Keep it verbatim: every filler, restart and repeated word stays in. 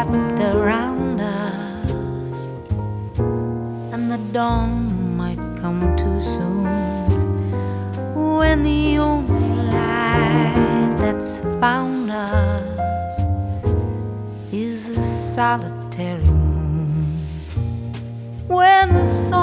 wrapped around us, and the dawn might come too soon, when the only light that's found us is the solitary moon. When the sun